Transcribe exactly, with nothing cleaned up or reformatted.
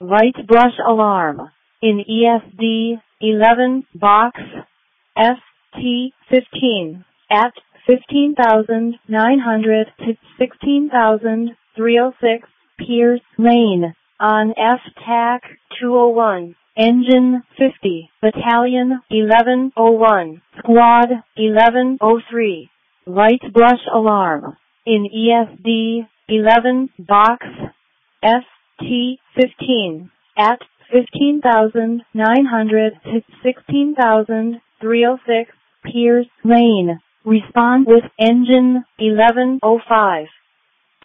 Light brush alarm. In E S D eleven box F T fifteen at fifteen thousand nine hundred to sixteen thousand three hundred six Pierce Lane on F T A C two oh one. Engine fifty, Battalion eleven oh one, Squad eleven oh three. Light brush alarm. In E S D eleven box F T fifteen at fifteen thousand nine hundred to sixteen thousand three hundred six Pierce Lane. Respond with engine eleven oh five.